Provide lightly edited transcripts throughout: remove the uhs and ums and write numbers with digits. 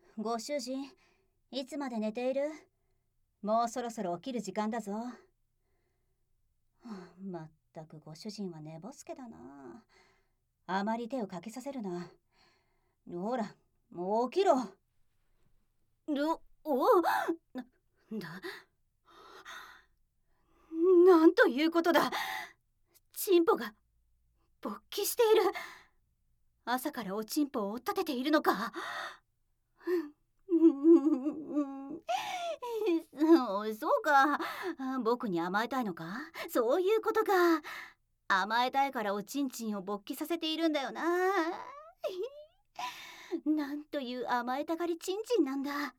ご主人、いつまで寝ている？もうそろそろ起きる時間だぞ。まったくご主人は寝ぼすけだな。あまり手をかけさせるな。ほら、もう起きろ。なんということだ。チンポが勃起している。朝からおちんぽを追っ立てているのか。そうか。僕に甘えたいのか。そういうことか。甘えたいからおちんちんを勃起させているんだよな。なんという甘えたがりちんちんなんだ。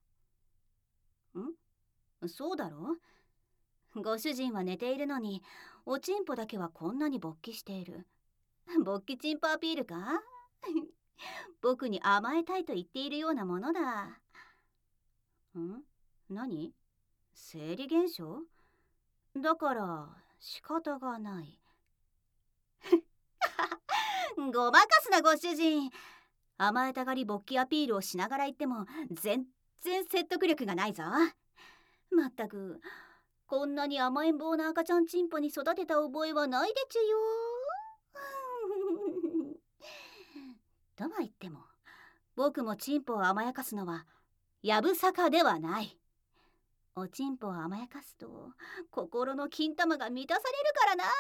そうだろ。ご主人は寝ているのにおちんぽだけはこんなに勃起している。勃起チンポアピールか。僕に甘えたいと言っているようなものだ。何？生理現象？だから仕方がない。ごまかすなご主人。甘えたがり勃起アピールをしながら言っても全然説得力がないぞ。まったくこんなに甘えん坊な赤ちゃんチンポに育てた覚えはないでちゅよ。とは言っても僕もチンポを甘やかすのはやぶさかではない。おちんぽを甘やかすと心の金玉が満たされるからな。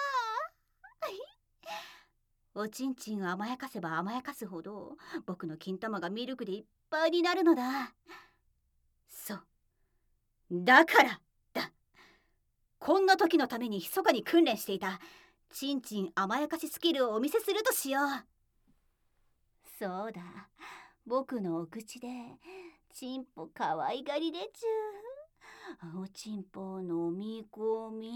おちんちんを甘やかせば甘やかすほど僕の金玉がミルクでいっぱいになるのだ。そうだからだ。こんな時のために密かに訓練していたちんちん甘やかしスキルをお見せするとしよう。そうだ、僕のお口でちんぽかわいがりでちゅ。おちんぽを飲み込み、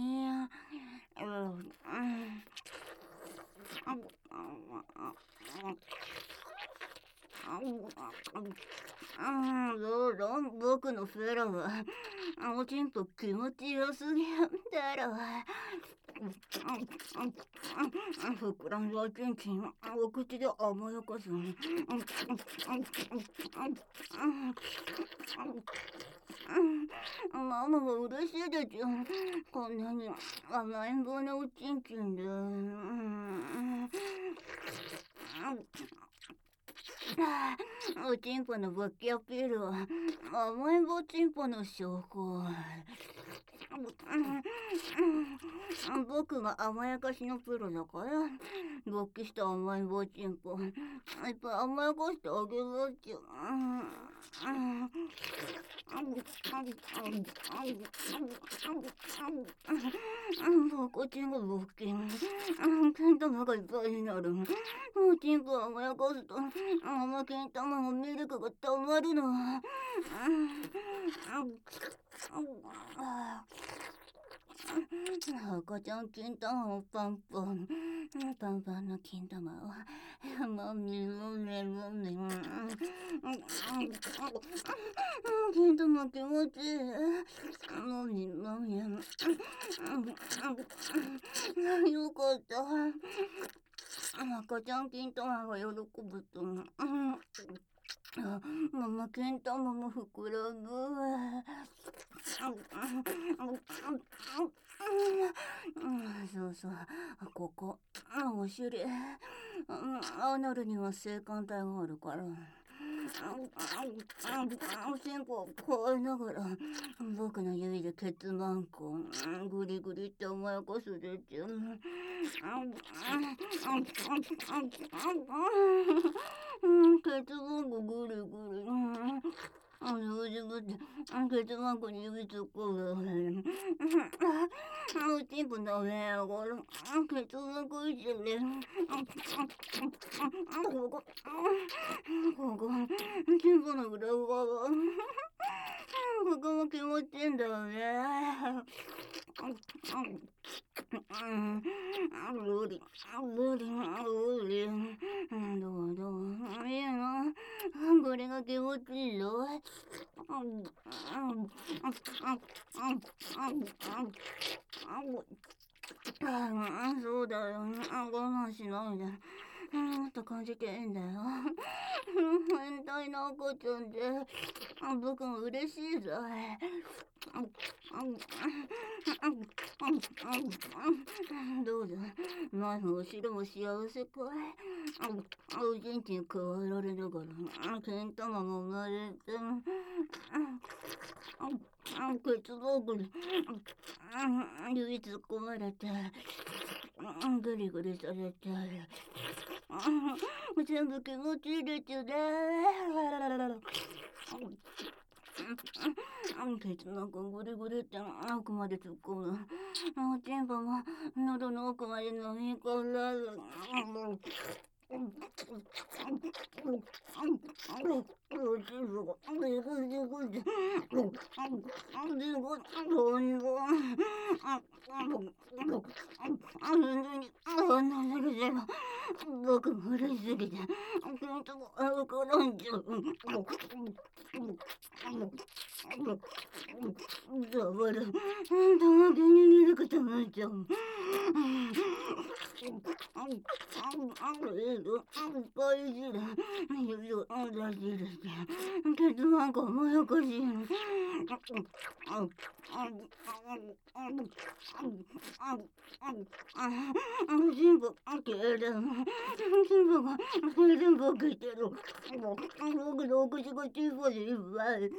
どうだ僕のフェラはおちんぽ気持ちよすぎだろ。膨らんだおちんちんお口で甘やかす。ママは嬉しいでちゅ。こんなに甘えん坊なおちんちんで。おちんぽの勃起アピールは甘えん坊ちんぽの証拠。僕が甘やかしのプロだから勃起した甘えん坊ちんぽいっぱい甘やかしてあげるわっちゅ。赤ちんが勃起金玉がいっぱいになる。おちんぽを甘やかすと甘金玉のミルクがたまるの。赤ちゃん金玉をパンパンパンパンの金玉をもみもみもみ。金玉気持ちいい。もみもみ。よかった。赤ちゃん金玉が喜ぶとママ金玉も膨らむ。そうそう、ここお尻アナルには性感帯があるから。おしんこをこえながら僕の指でケツマンコグリグリって甘やかすでちゅ。ケツマンコグリグリ自分でケツマンコに指突っ込む。おちんぽ舐めやがる。ケツマンコいじり。ここチンポの裏側ここも気持ちいいんだよね。無理無理無理。どうどういいの。これが気持ちいいよ。そうだよ。我慢しないで。 と感じてんだよ。変態な赤ちゃんで、僕も嬉しいぜ。どうだ、前も後ろも幸せかい。おじんちに加えられながら、けん玉が生まれて、ケツボーグに指突っ込まれて、グリグリされて、全部気持ちいいですよね。ケツなんかグリグリって奥まで突っ込む。おちんぽも喉の奥まで飲み込んだ。僕も嬉しすぎて、本当歩かないんじゃ。だから、玉毛に見ることになっちゃう。大事だ。指を出してるし、ケツなんかもやかしいの。全部消える。全部が全部消えてる。僕のお口が小さいいっぱい。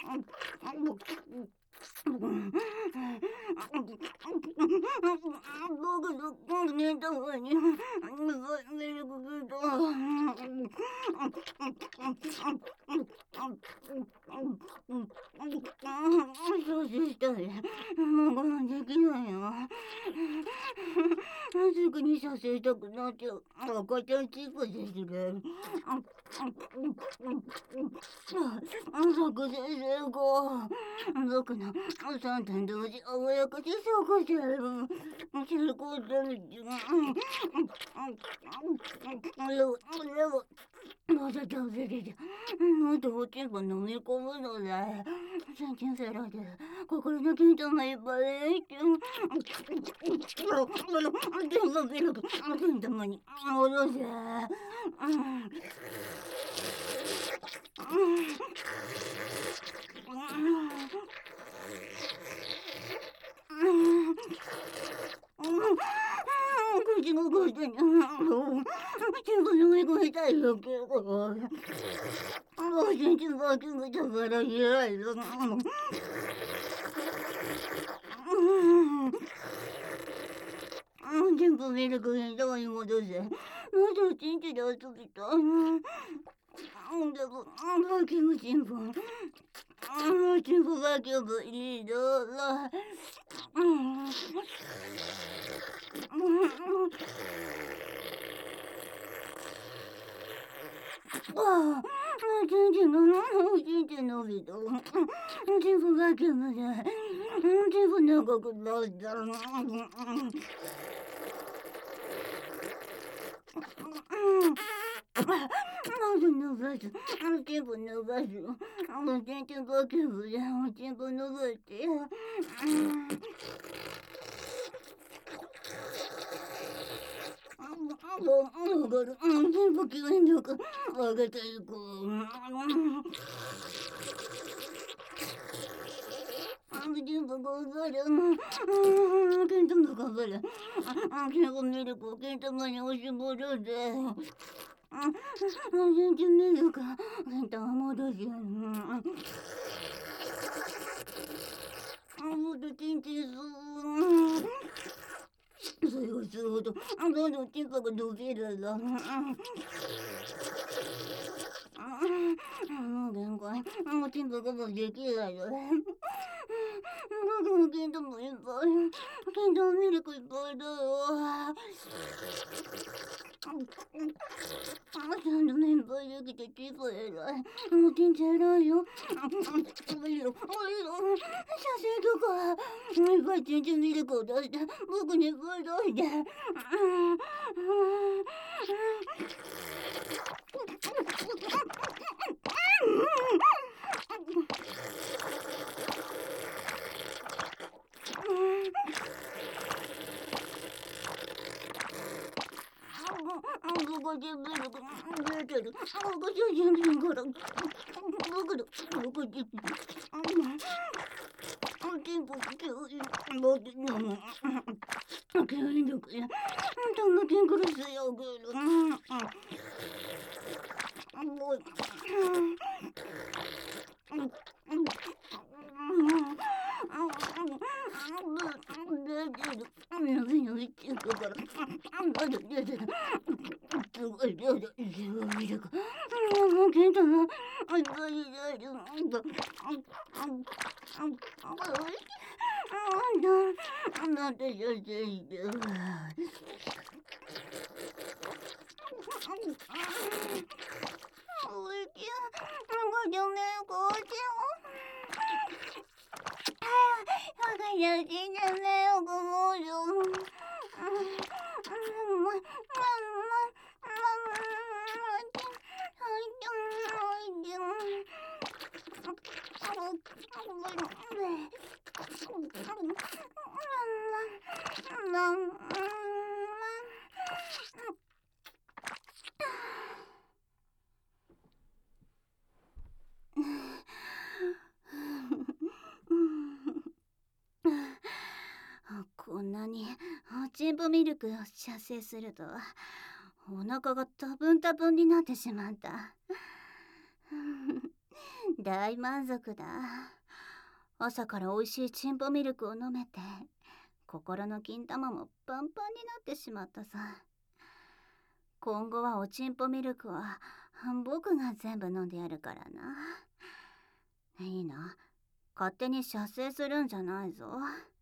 僕の寝た上にミルクギタそうしたい。もう我慢できないよ。すぐにさせたくなっちゃう。赤ちゃんチップですね。作先生が僕の3点同時甘やかしそうしてる。成功する。まだ食べれる。もっとおちんぽ飲み込むのだ。最近セラで心の緊張がいっぱいで。全部ビルク、金玉に戻せ。口がこいてに、全部飲み込みたいよけど、おちんちんばきがだから嫌いだ。全部ミルクに玉に戻せ。まだおちんちで遊びたい。でも、バキのチンポ。チンポバキもいいだろ。おちんち伸びた。チンポバキまで。チンポ長くなった。まず伸ばす。チンポ伸ばす。おちんちんバキまで。おちんぽ伸ばして。全部気分よく上げていこう。全部頑張る。金玉頑張る。最後ミルクを金玉に押し戻るぜ。全然ミルク金玉戻す。もっとチンチンそれがするほどどんどんチンポが伸びるだ。もう限界。もうチンポがもうできないよ。僕も金玉いっぱい。金玉ミルクいっぱいだよ。ちゃんとメンバーできてチンポ偉い。もうチンチ偉いよ。いいよ。写真とかいっぱいチンチンミルクを出して僕にいっぱい出して。僕自る。赤ちゃんじゃねえから。僕の、僕に、テンポ、僕の、権力や、どんなテンクルスよ、ぐる。もう、こんなにおちんぽミルクを射精するとお腹が多分多分になってしまった。大満足だ。朝から美味しいチンポミルクを飲めて心の金玉もパンパンになってしまったさ。今後はおちんぽミルクは僕が全部飲んでやるからな。いいな、勝手に射精するんじゃないぞ。